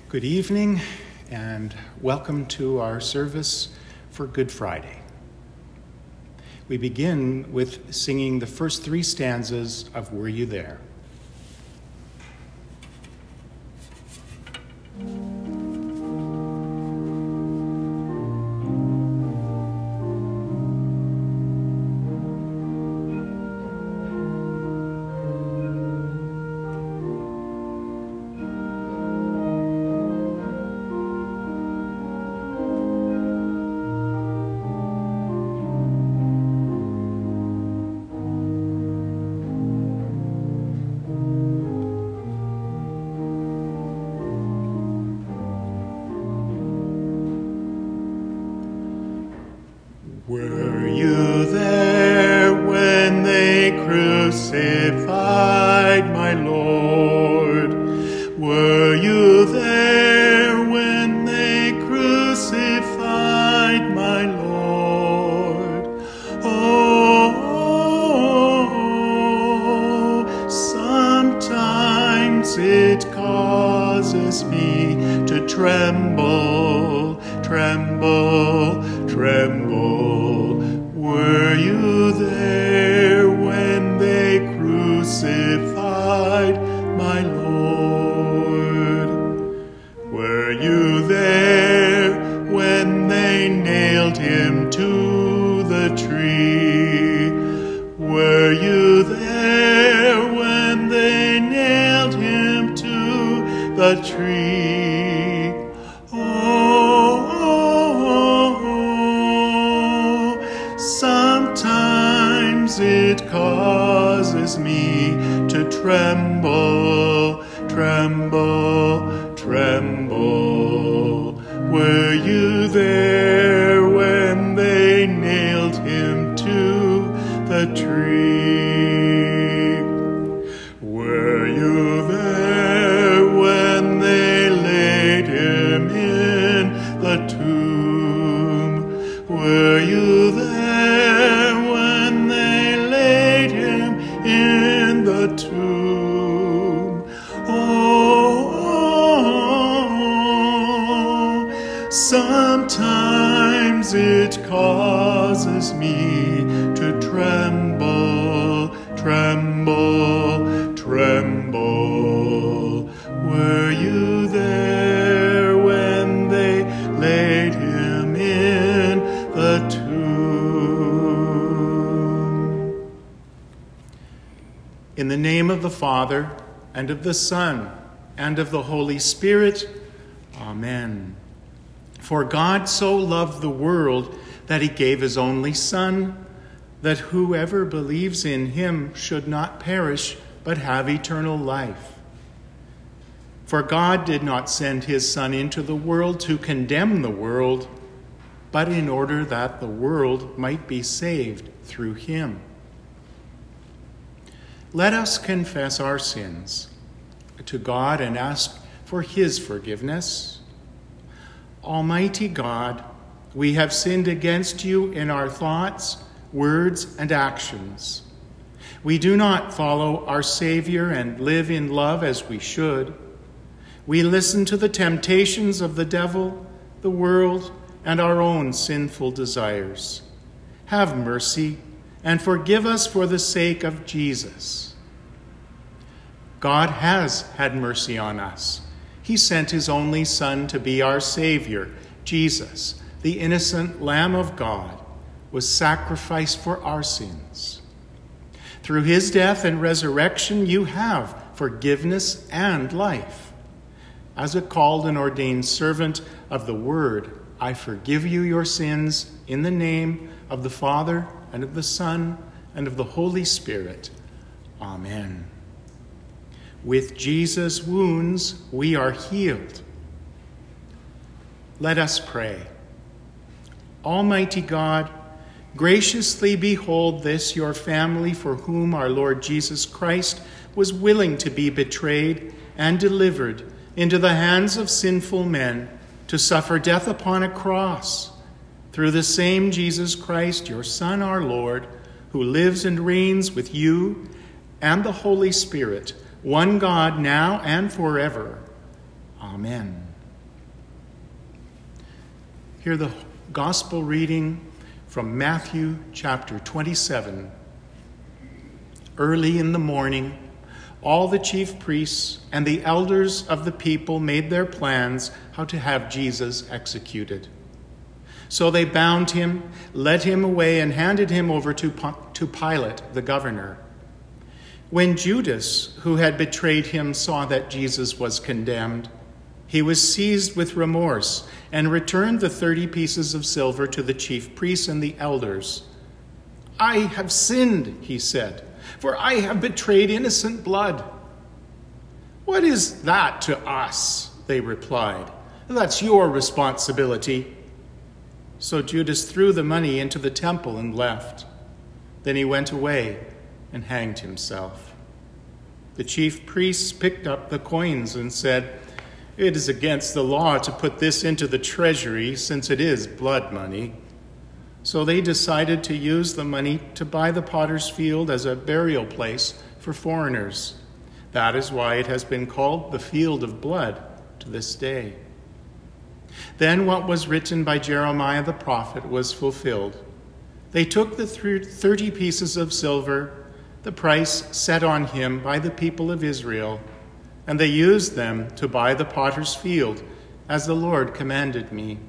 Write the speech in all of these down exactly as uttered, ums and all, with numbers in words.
Good evening and welcome to our service for Good Friday. We begin with singing the first three stanzas of Were You There? Were you there when they crucified my Lord? Were you there when they crucified my Lord? Oh, sometimes it causes me to tremble, tremble, tremble. Were you there when they crucified my Lord? Were you there when they nailed him to the tree? Were you there when they nailed him to the tree? Sometimes it causes me to tremble, tremble, tremble. Were you there when they nailed him to the tree? Were you there when they laid him in the tomb? Were you there in the tomb? Oh, sometimes it causes me to tremble, tremble, tremble. Were you there when they laid him in the tomb? In the name of the Father, and of the Son, and of the Holy Spirit, Amen. For God so loved the world that he gave his only Son, that whoever believes in him should not perish, but have eternal life. For God did not send his Son into the world to condemn the world, but in order that the world might be saved through him. Let us confess our sins to God and ask for his forgiveness. Almighty God, we have sinned against you in our thoughts, words, and actions. We do not follow our Savior and live in love as we should. We listen to the temptations of the devil, the world, and our own sinful desires. Have mercy and forgive us for the sake of Jesus. God has had mercy on us. He sent his only Son to be our Savior. Jesus, the innocent Lamb of God, was sacrificed for our sins. Through his death and resurrection, you have forgiveness and life. As a called and ordained servant of the Word, I forgive you your sins in the name of the Father, and of the Son, and of the Holy Spirit. Amen. With Jesus' wounds, we are healed. Let us pray. Almighty God, graciously behold this, your family, for whom our Lord Jesus Christ was willing to be betrayed and delivered into the hands of sinful men to suffer death upon a cross. Through the same Jesus Christ, your Son, our Lord, who lives and reigns with you and the Holy Spirit, one God, now and forever. Amen. Hear the gospel reading from Matthew chapter twenty-seven. Early in the morning, all the chief priests and the elders of the people made their plans how to have Jesus executed. So they bound him, led him away, and handed him over to, to Pilate, the governor. When Judas, who had betrayed him, saw that Jesus was condemned, he was seized with remorse and returned the thirty pieces of silver to the chief priests and the elders. "I have sinned," he said, "for I have betrayed innocent blood." "What is that to us?" they replied. "That's your responsibility." So Judas threw the money into the temple and left. Then he went away and hanged himself. The chief priests picked up the coins and said, "It is against the law to put this into the treasury, since it is blood money." So they decided to use the money to buy the potter's field as a burial place for foreigners. That is why it has been called the Field of Blood to this day. Then what was written by Jeremiah the prophet was fulfilled. They took the thirty pieces of silver, the price set on him by the people of Israel, and they used them to buy the potter's field, as the Lord commanded me.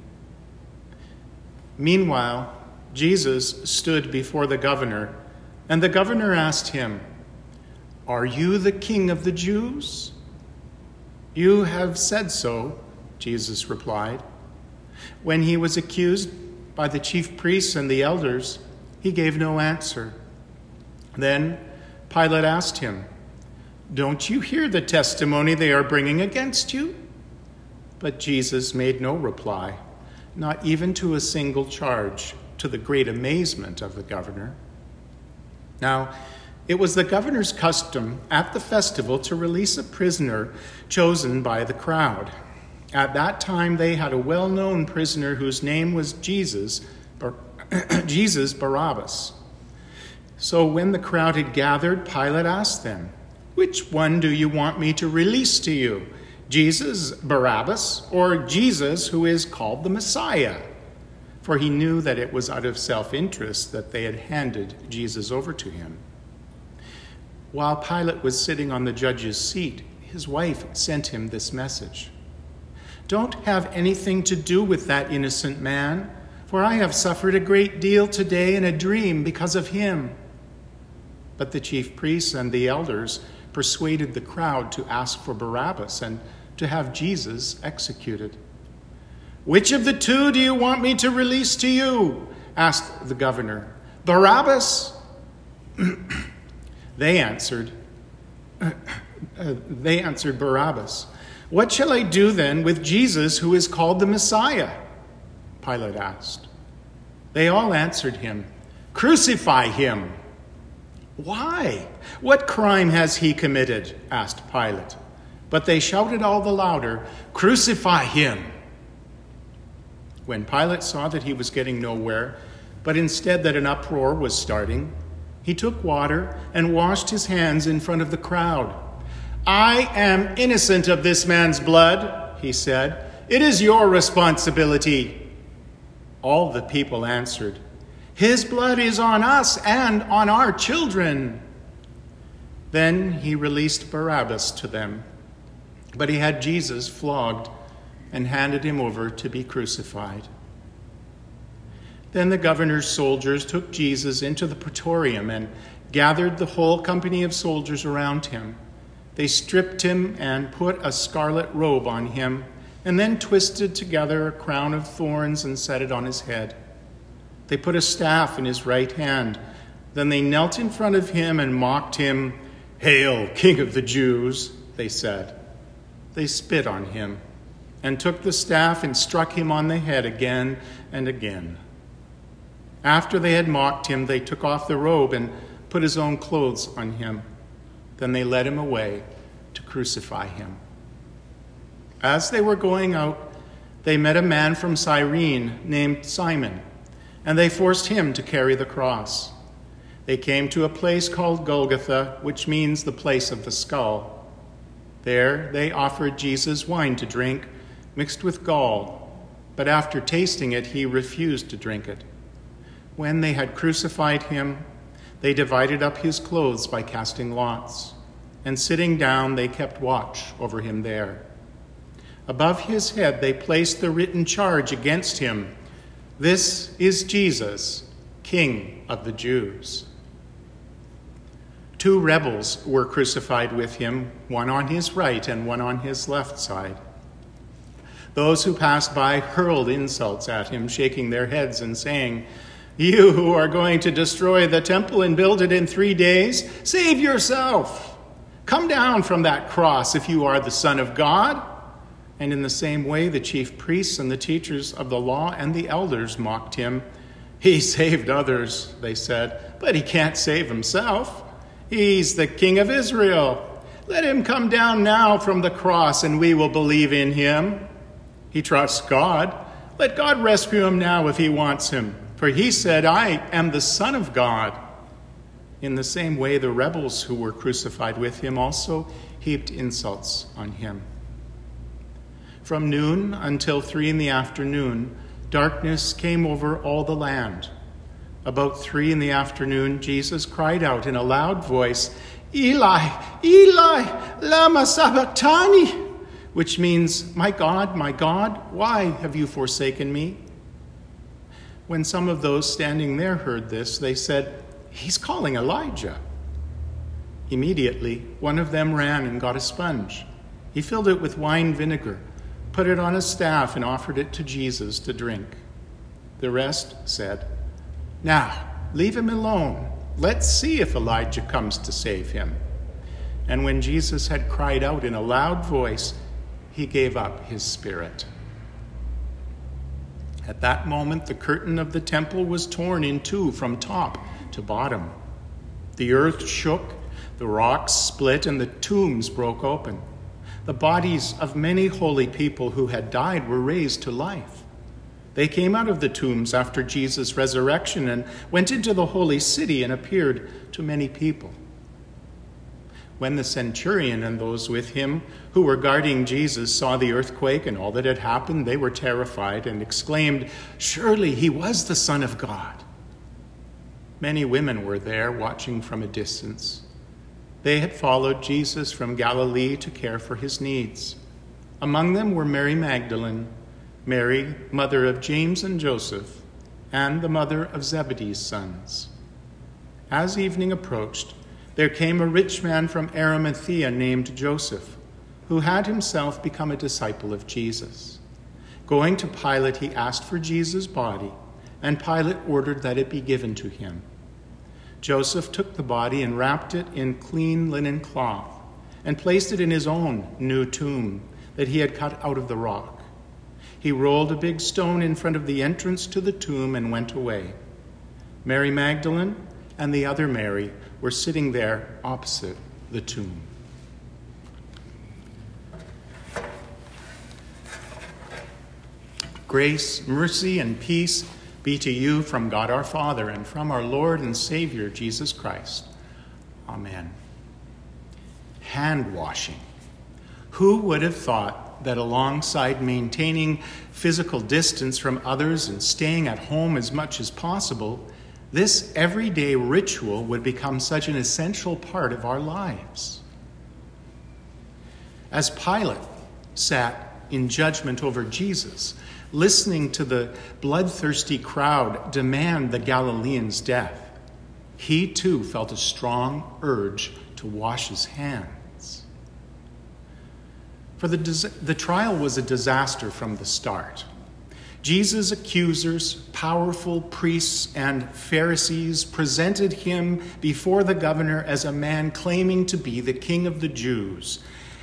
Meanwhile, Jesus stood before the governor, and the governor asked him, "Are you the king of the Jews?" "You have said so," Jesus replied. When he was accused by the chief priests and the elders, he gave no answer. Then Pilate asked him, "Don't you hear the testimony they are bringing against you?" But Jesus made no reply, not even to a single charge, to the great amazement of the governor. Now, it was the governor's custom at the festival to release a prisoner chosen by the crowd. At that time, they had a well-known prisoner whose name was Jesus, Bar- Jesus Barabbas. So when the crowd had gathered, Pilate asked them, "Which one do you want me to release to you, Jesus Barabbas, or Jesus who is called the Messiah?" For he knew that it was out of self-interest that they had handed Jesus over to him. While Pilate was sitting on the judge's seat, his wife sent him this message: "Don't have anything to do with that innocent man, for I have suffered a great deal today in a dream because of him." But the chief priests and the elders persuaded the crowd to ask for Barabbas and to have Jesus executed. "Which of the two do you want me to release to you?" asked the governor. "Barabbas?" They answered, uh, uh, they answered Barabbas. "What shall I do then with Jesus who is called the Messiah?" Pilate asked. They all answered him, "Crucify him." "Why? What crime has he committed?" asked Pilate. But they shouted all the louder, "Crucify him!" When Pilate saw that he was getting nowhere, but instead that an uproar was starting, he took water and washed his hands in front of the crowd. "I am innocent of this man's blood," he said. "It is your responsibility." All the people answered, "His blood is on us and on our children." Then he released Barabbas to them, but he had Jesus flogged and handed him over to be crucified. Then the governor's soldiers took Jesus into the praetorium and gathered the whole company of soldiers around him. They stripped him and put a scarlet robe on him, and then twisted together a crown of thorns and set it on his head. They put a staff in his right hand. Then they knelt in front of him and mocked him. "Hail, King of the Jews," they said. They spit on him and took the staff and struck him on the head again and again. After they had mocked him, they took off the robe and put his own clothes on him. Then they led him away to crucify him. As they were going out, they met a man from Cyrene named Simon, and they forced him to carry the cross. They came to a place called Golgotha, which means the place of the skull. There they offered Jesus wine to drink, mixed with gall. but after tasting it, he refused to drink it. When they had crucified him, they divided up his clothes by casting lots, and sitting down, they kept watch over him there. Above his head, they placed the written charge against him: "This is Jesus, King of the Jews." Two rebels were crucified with him, one on his right and one on his left side. Those who passed by hurled insults at him, shaking their heads and saying, "You who are going to destroy the temple and build it in three days, save yourself. Come down from that cross if you are the Son of God." And in the same way, the chief priests and the teachers of the law and the elders mocked him. "He saved others," they said, "but he can't save himself. He's the King of Israel. Let him come down now from the cross and we will believe in him. He trusts God. Let God rescue him now if he wants him. For he said, 'I am the Son of God.'" In the same way, the rebels who were crucified with him also heaped insults on him. From noon until three in the afternoon, darkness came over all the land. About three in the afternoon, Jesus cried out in a loud voice, "Eli, Eli, lama sabachthani," which means, "My God, my God, why have you forsaken me?" When some of those standing there heard this, they said, "He's calling Elijah." Immediately, one of them ran and got a sponge. He filled it with wine vinegar, put it on a staff, and offered it to Jesus to drink. The rest said, "Now, leave him alone. Let's see if Elijah comes to save him." And when Jesus had cried out in a loud voice, he gave up his spirit. At that moment, the curtain of the temple was torn in two from top to bottom. The earth shook, the rocks split, and the tombs broke open. The bodies of many holy people who had died were raised to life. They came out of the tombs after Jesus' resurrection and went into the holy city and appeared to many people. When the centurion and those with him who were guarding Jesus saw the earthquake and all that had happened, they were terrified and exclaimed, "Surely he was the Son of God." Many women were there watching from a distance. They had followed Jesus from Galilee to care for his needs. Among them were Mary Magdalene, Mary, mother of James and Joseph, and the mother of Zebedee's sons. As evening approached, there came a rich man from Arimathea named Joseph, who had himself become a disciple of Jesus. Going to Pilate, he asked for Jesus' body, and Pilate ordered that it be given to him. Joseph took the body and wrapped it in clean linen cloth and placed it in his own new tomb that he had cut out of the rock. He rolled a big stone in front of the entrance to the tomb and went away. Mary Magdalene and the other Mary were sitting there opposite the tomb. Grace, mercy, and peace be to you from God our Father and from our Lord and Savior, Jesus Christ. Amen. Hand washing. Who would have thought that alongside maintaining physical distance from others and staying at home as much as possible, this everyday ritual would become such an essential part of our lives? As Pilate sat in judgment over Jesus, listening to the bloodthirsty crowd demand the Galilean's death, he too felt a strong urge to wash his hands. For the, the trial was a disaster from the start. Jesus' accusers, powerful priests and Pharisees, presented him before the governor as a man claiming to be the King of the Jews,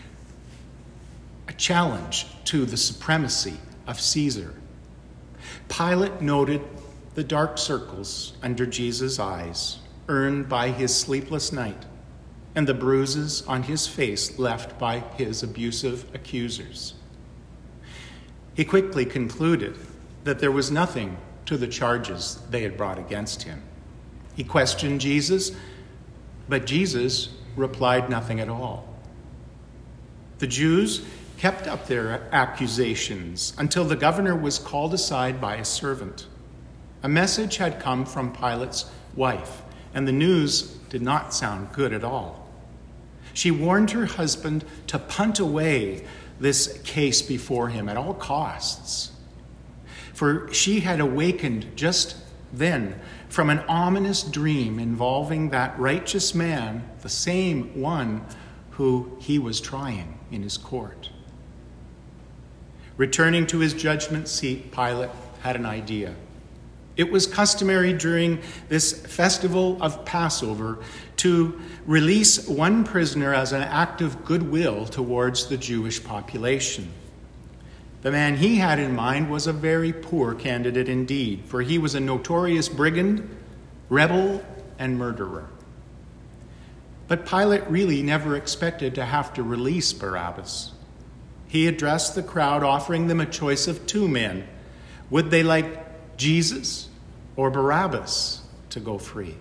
a challenge to the supremacy of Caesar. Pilate noted the dark circles under Jesus' eyes, earned by his sleepless night, and the bruises on his face left by his abusive accusers. He quickly concluded that there was nothing to the charges they had brought against him. He questioned Jesus, but Jesus replied nothing at all. The Jews kept up their accusations until the governor was called aside by a servant. A message had come from Pilate's wife, and the news did not sound good at all. She warned her husband to punt away this case before him at all costs, for she had awakened just then from an ominous dream involving that righteous man, the same one who he was trying in his court. Returning to his judgment seat, Pilate had an idea. It was customary during this festival of Passover to release one prisoner as an act of goodwill towards the Jewish population. The man he had in mind was a very poor candidate indeed, for he was a notorious brigand, rebel, and murderer. But Pilate really never expected to have to release Barabbas. He addressed the crowd, offering them a choice of two men. Would they like Jesus or Barabbas to go free?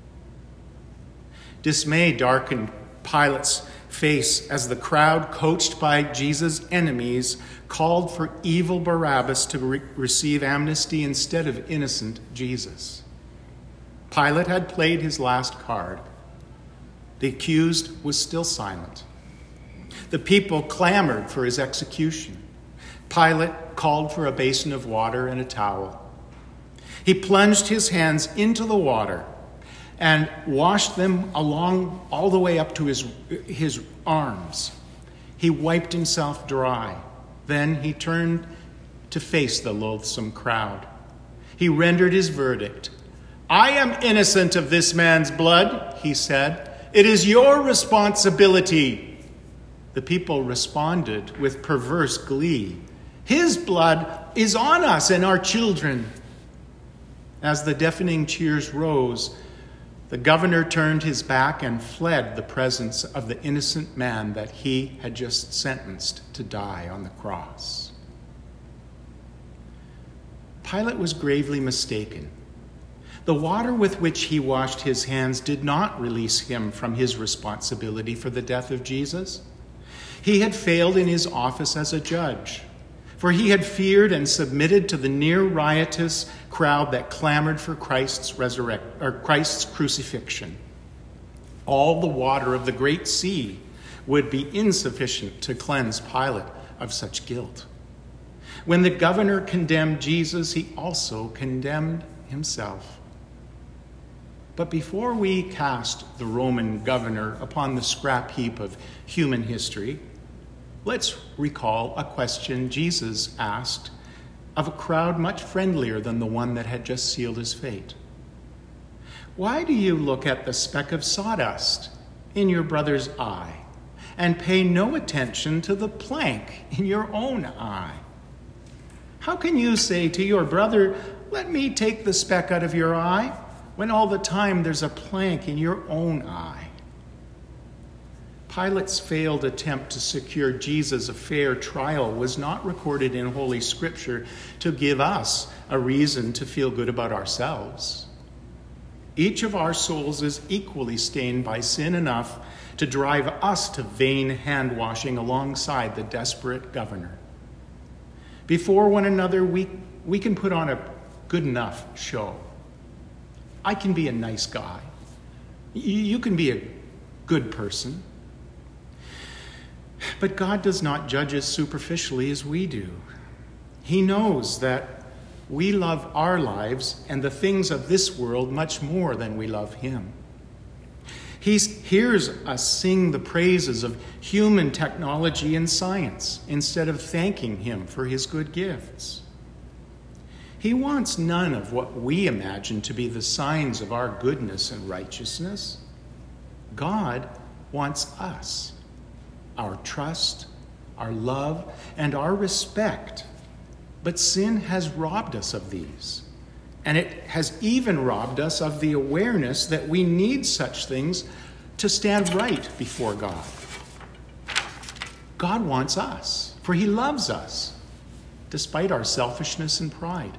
Dismay darkened Pilate's face as the crowd, coached by Jesus' enemies, called for evil Barabbas to re- receive amnesty instead of innocent Jesus. Pilate had played his last card. The accused was still silent. The people clamored for his execution. Pilate called for a basin of water and a towel. He plunged his hands into the water and washed them along all the way up to his, his arms. He wiped himself dry. Then he turned to face the loathsome crowd. He rendered his verdict. "I am innocent of this man's blood," he said. "It is your responsibility." The people responded with perverse glee. "His blood is on us and our children." As the deafening cheers rose, the governor turned his back and fled the presence of the innocent man that he had just sentenced to die on the cross. Pilate was gravely mistaken. The water with which he washed his hands did not release him from his responsibility for the death of Jesus. He had failed in his office as a judge, for he had feared and submitted to the near riotous crowd that clamored for Christ's resurrect or Christ's crucifixion. All the water of the great sea would be insufficient to cleanse Pilate of such guilt. When the governor condemned Jesus, he also condemned himself. But before we cast the Roman governor upon the scrap heap of human history, let's recall a question Jesus asked of a crowd much friendlier than the one that had just sealed his fate. "Why do you look at the speck of sawdust in your brother's eye and pay no attention to the plank in your own eye? How can you say to your brother, 'Let me take the speck out of your eye,' when all the time there's a plank in your own eye?" Pilate's failed attempt to secure Jesus a fair trial was not recorded in Holy Scripture to give us a reason to feel good about ourselves. Each of our souls is equally stained by sin enough to drive us to vain hand-washing alongside the desperate governor. Before one another, we, we can put on a good enough show. I can be a nice guy. You can be a good person. But God does not judge us superficially as we do. He knows that we love our lives and the things of this world much more than we love Him. He hears us sing the praises of human technology and science instead of thanking Him for His good gifts. He wants none of what we imagine to be the signs of our goodness and righteousness. God wants us, our trust, our love, and our respect. But sin has robbed us of these. And it has even robbed us of the awareness that we need such things to stand right before God. God wants us, for He loves us, despite our selfishness and pride.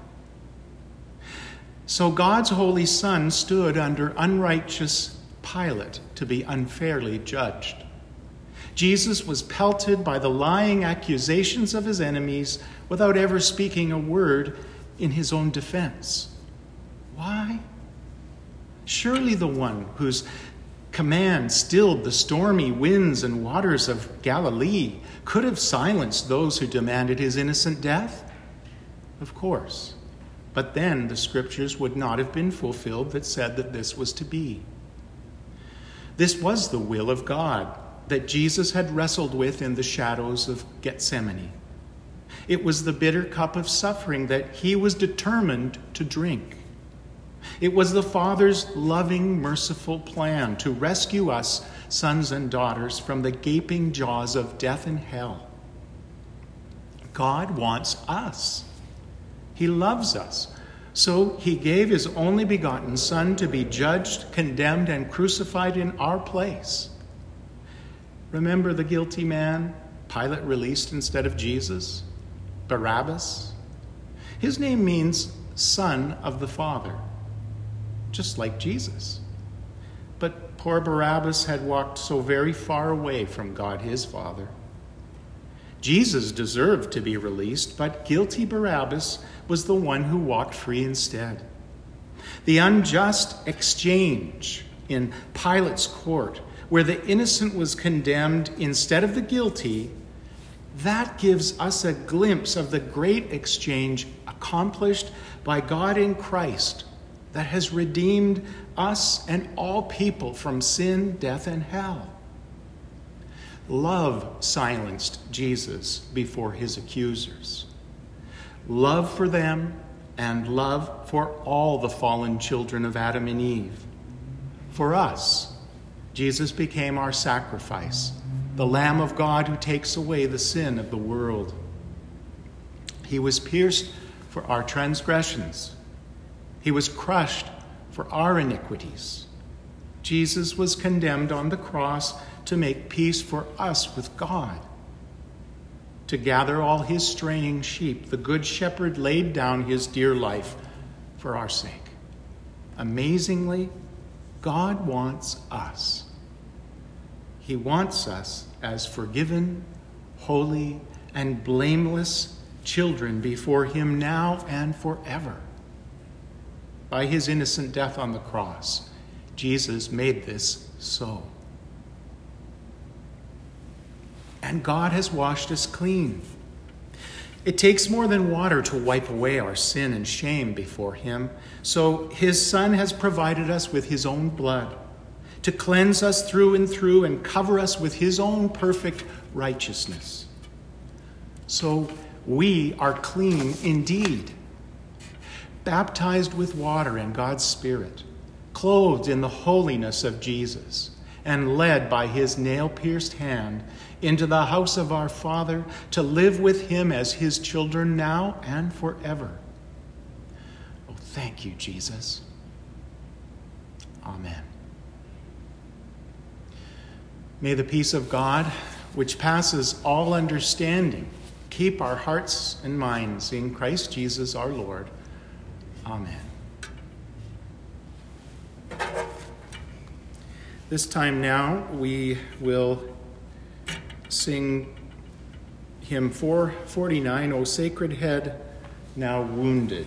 So God's Holy Son stood under unrighteous Pilate to be unfairly judged. Jesus was pelted by the lying accusations of his enemies without ever speaking a word in his own defense. Why? Surely the one whose command stilled the stormy winds and waters of Galilee could have silenced those who demanded his innocent death? Of course. But then the scriptures would not have been fulfilled that said that this was to be. This was the will of God that Jesus had wrestled with in the shadows of Gethsemane. It was the bitter cup of suffering that he was determined to drink. It was the Father's loving, merciful plan to rescue us, sons and daughters, from the gaping jaws of death and hell. God wants us. He loves us. So he gave his only begotten Son to be judged, condemned, and crucified in our place. Remember the guilty man Pilate released instead of Jesus? Barabbas. His name means son of the Father, just like Jesus. But poor Barabbas had walked so very far away from God his Father. Jesus deserved to be released, but guilty Barabbas was the one who walked free instead. The unjust exchange in Pilate's court, where the innocent was condemned instead of the guilty, that gives us a glimpse of the great exchange accomplished by God in Christ that has redeemed us and all people from sin, death, and hell. Love silenced Jesus before his accusers. Love for them and love for all the fallen children of Adam and Eve. For us, Jesus became our sacrifice, the Lamb of God who takes away the sin of the world. He was pierced for our transgressions. He was crushed for our iniquities. Jesus was condemned on the cross to make peace for us with God. To gather all his straying sheep, the Good Shepherd laid down his dear life for our sake. Amazingly, God wants us. He wants us as forgiven, holy, and blameless children before him now and forever. By his innocent death on the cross, Jesus made this so. And God has washed us clean. It takes more than water to wipe away our sin and shame before him. So his Son has provided us with his own blood to cleanse us through and through and cover us with his own perfect righteousness. So we are clean indeed, baptized with water and God's Spirit, clothed in the holiness of Jesus, and led by his nail-pierced hand into the house of our Father to live with him as his children now and forever. Oh, thank you, Jesus. Amen. May the peace of God, which passes all understanding, keep our hearts and minds in Christ Jesus our Lord. Amen. This time now we will sing hymn four forty-nine, O Sacred Head, Now Wounded.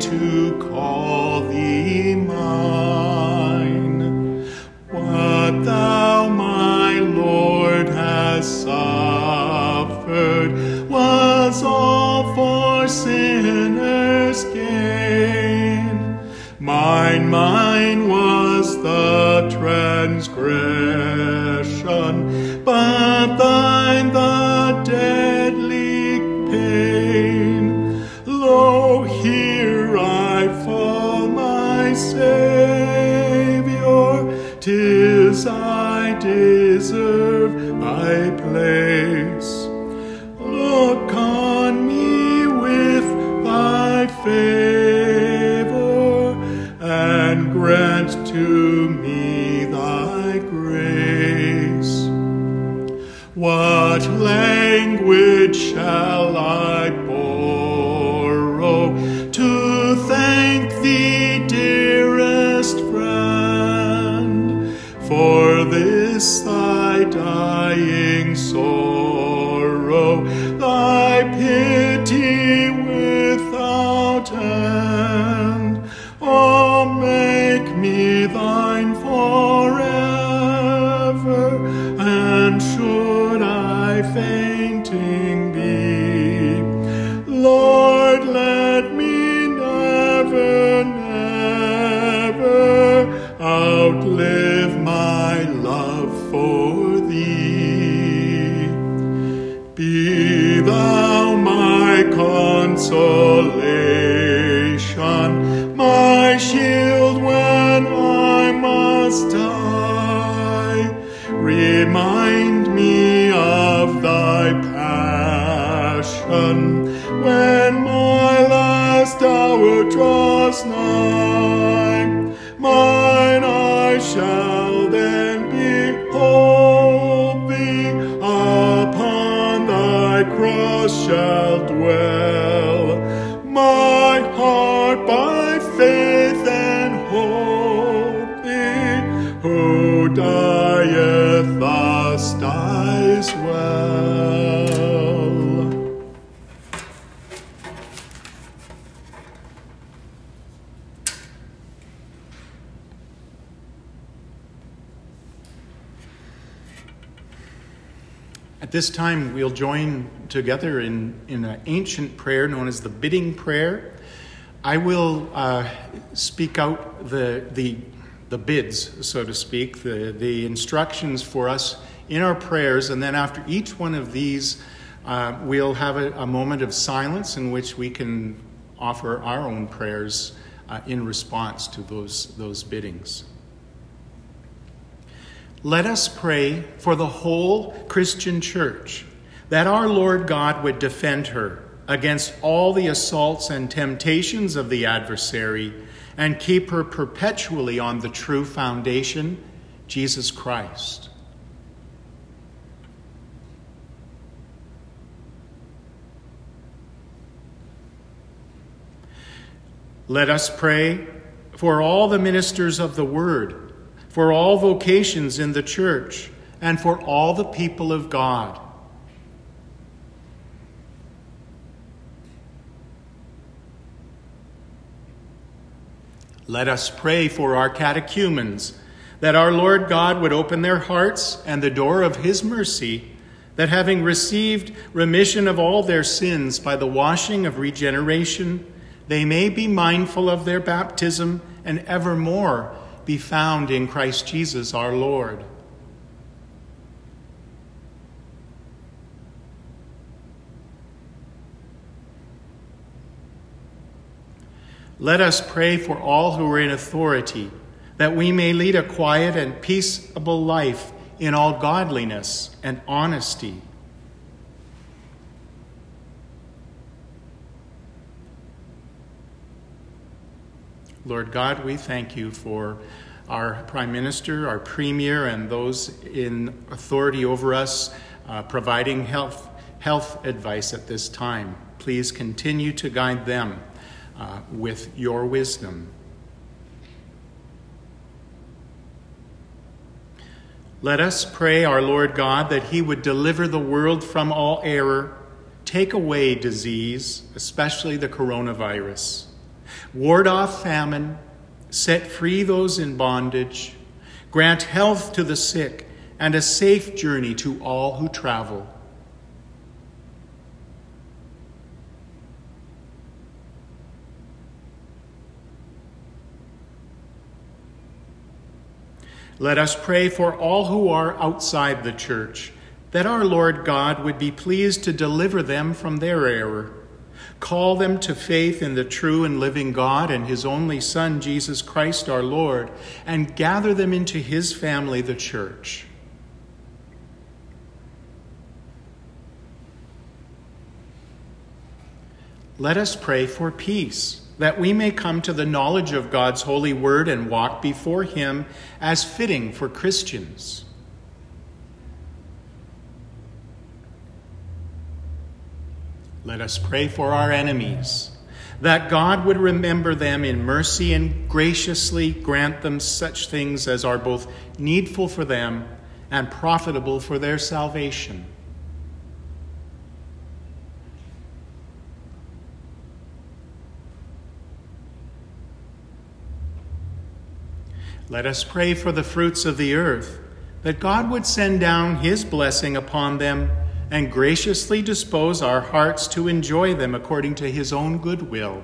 What thou Mine, mine was the transgression, but thine the deadly pain. Lo, here I fall, my Saviour, 'tis I deserve thy place. Look on me with thy favor, and grant to me thy grace. What language shall I borrow to thank thee, dearest friend, for this thy dying sorrow, thy pity without end? Oh, make me thine forever, and should I fainting be, Lord, let me never, never outlive my love for thee. Be thou my consolation, my shield when I must die. Remind me of thy passion when my last hour draws nigh. Mine eyes shall then behold thee, upon thy cross shall dwell. My heart by faith and hope thee, who dieth thus dies well. At this time, we'll join together in, in an ancient prayer known as the bidding prayer. I will uh, speak out the, the, the bids, so to speak, the, the instructions for us in our prayers, and then after each one of these, uh, we'll have a, a moment of silence in which we can offer our own prayers uh, in response to those, those biddings. Let us pray for the whole Christian church, that our Lord God would defend her against all the assaults and temptations of the adversary, and keep her perpetually on the true foundation, Jesus Christ. Let us pray for all the ministers of the word, for all vocations in the church, and for all the people of God. Let us pray for our catechumens, that our Lord God would open their hearts and the door of his mercy, that having received remission of all their sins by the washing of regeneration, they may be mindful of their baptism and evermore be found in Christ Jesus our Lord. Let us pray for all who are in authority, that we may lead a quiet and peaceable life in all godliness and honesty. Lord God, we thank you for our Prime Minister, our Premier, and those in authority over us uh, providing health, health advice at this time. Please continue to guide them uh, with your wisdom. Let us pray, our Lord God, that he would deliver the world from all error, take away disease, especially the coronavirus, ward off famine, set free those in bondage, grant health to the sick, and a safe journey to all who travel. Let us pray for all who are outside the church, that our Lord God would be pleased to deliver them from their error. Call them to faith in the true and living God and his only Son, Jesus Christ our Lord, and gather them into his family, the church. Let us pray for peace, that we may come to the knowledge of God's holy word and walk before him as fitting for Christians. Let us pray for our enemies, that God would remember them in mercy and graciously grant them such things as are both needful for them and profitable for their salvation. Let us pray for the fruits of the earth, that God would send down his blessing upon them and graciously dispose our hearts to enjoy them according to his own good will.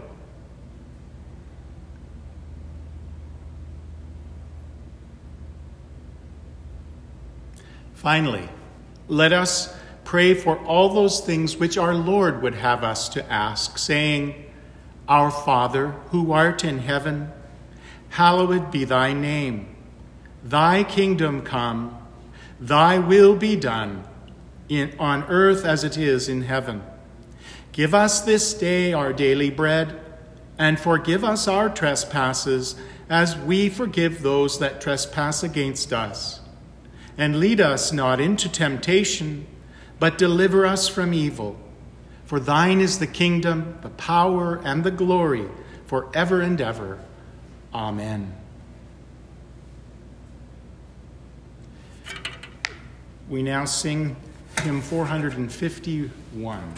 Finally, let us pray for all those things which our Lord would have us to ask, saying, Our Father, who art in heaven, hallowed be thy name. Thy kingdom come, thy will be done, in, on earth as it is in heaven. Give us this day our daily bread, and forgive us our trespasses, as we forgive those that trespass against us. And lead us not into temptation, but deliver us from evil. For thine is the kingdom, the power, and the glory, forever and ever. Amen. We now sing hymn four hundred fifty-one.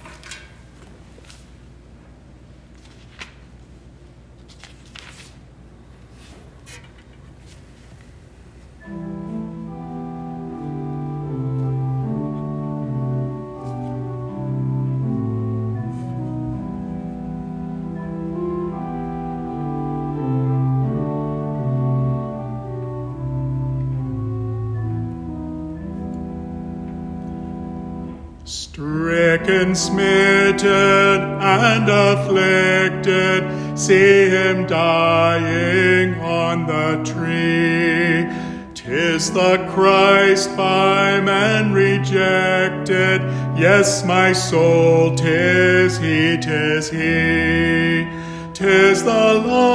Stricken, smitten, and afflicted, see him dying on the tree. 'Tis the Christ by man rejected, yes, my soul, 'tis he, 'tis he. 'Tis the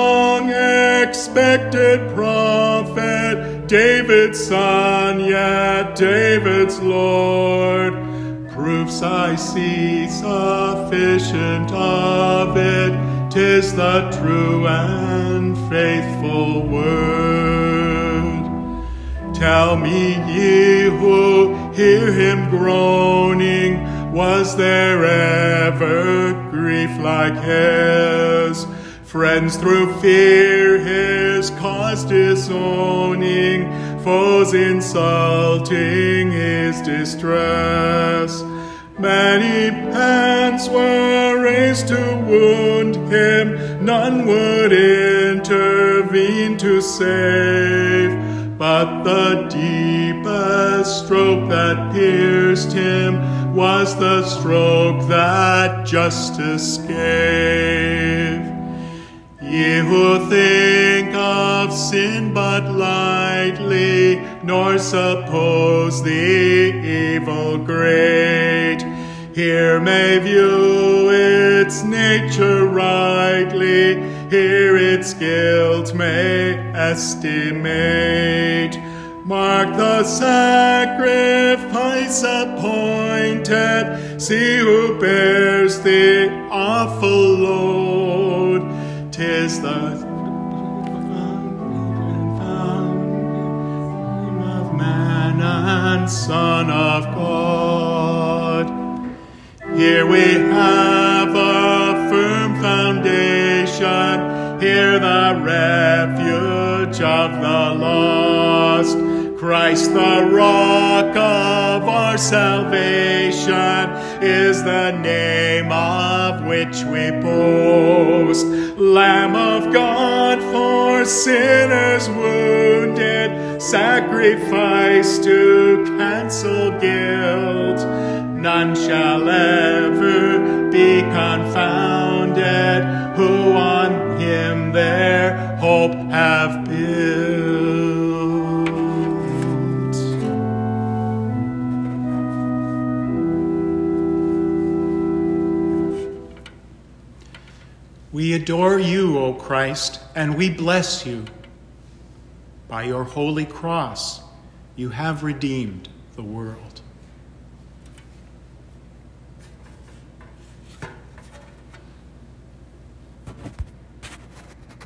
long-expected prophet, David's son, yet David's Lord. Proofs I see sufficient of it, 'tis the true and faithful word. Tell me, ye who hear him groaning, was there ever grief like his? Friends through fear his cause disowning, foes insulting his distress. Many hands were raised to wound him, none would intervene to save. But the deepest stroke that pierced him was the stroke that justice gave. Ye who think of sin but lightly, nor suppose the evil great, here may view its nature rightly, here its guilt may estimate. Mark the sacrifice appointed, see who bears the awful load. 'Tis the of man and Son of God. Here we have a firm foundation, here the refuge of the lost. Christ, the rock of our salvation, is the name of which we boast. Lamb of God, for for sinners wounded, sacrifice to cancel guilt. None shall ever be confounded, who on him their hope have built. We adore you, O Christ, and we bless you. By your holy cross, you have redeemed the world.